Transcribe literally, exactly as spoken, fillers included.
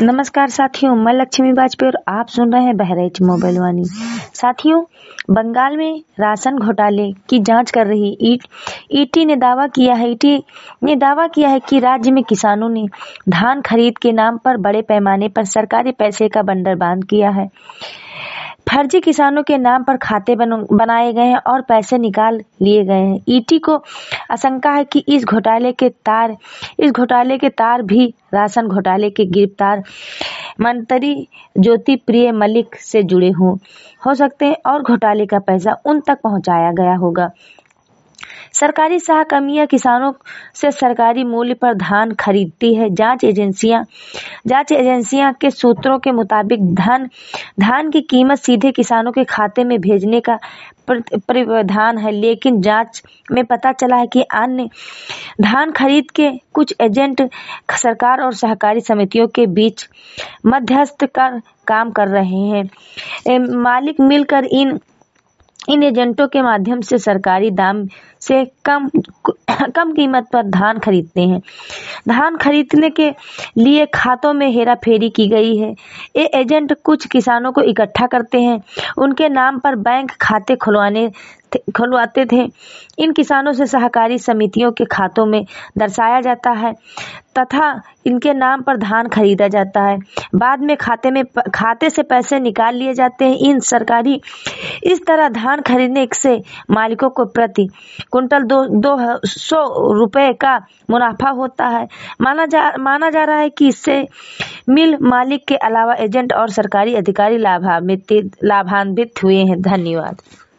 नमस्कार साथियों, मैं लक्ष्मी वाजपेयी और आप सुन रहे हैं बहराइच मोबाइल वाणी। साथियों, बंगाल में राशन घोटाले की जांच कर रही ईट ईटी ने दावा किया है ईटी ने दावा किया है कि राज्य में किसानों ने धान खरीद के नाम पर बड़े पैमाने पर सरकारी पैसे का बंदरबांट किया है। फर्जी किसानों के नाम पर खाते बन, बनाए गए हैं और पैसे निकाल लिए गए हैं। ईटी को आशंका है कि इस घोटाले के तार इस घोटाले के तार भी राशन घोटाले के गिरफ्तार मंत्री ज्योति प्रिय मलिक से जुड़े हों हो सकते हैं और घोटाले का पैसा उन तक पहुंचाया गया होगा। सरकारी सहकर्मियां किसानों से सरकारी मूल्य पर धान खरीदती है। जांच एजेंसियां जांच एजेंसियां के सूत्रों के मुताबिक धान धान की कीमत सीधे किसानों के खाते में भेजने का प्रावधान है, लेकिन जांच में पता चला है कि अन्य धान खरीद के कुछ एजेंट सरकार और सहकारी समितियों के बीच मध्यस्थ कर काम कर रहे हैं। मालिक मिलकर इन इन एजेंटों के माध्यम से सरकारी दाम से कम कम कीमत पर धान खरीदते हैं। धान खरीदने के लिए खातों में हेराफेरी की गई है। ये एजेंट कुछ किसानों को इकट्ठा करते हैं, उनके नाम पर बैंक खाते खुलवाने खुलवाते थे। इन किसानों से सहकारी समितियों के खातों में दर्शाया जाता है तथा इनके नाम पर धान खरीदा जाता है। बाद में खाते में खाते से पैसे निकाल लिए जाते हैं। इन सरकारी इस तरह धान खरीदने से मालिकों को प्रति कुंटल दो दो सौ रुपए का मुनाफा होता है। माना जा माना जा रहा है कि इससे मिल मालिक के अलावा एजेंट और सरकारी अधिकारी लाभान्वित लाभान्वित हुए हैं। धन्यवाद।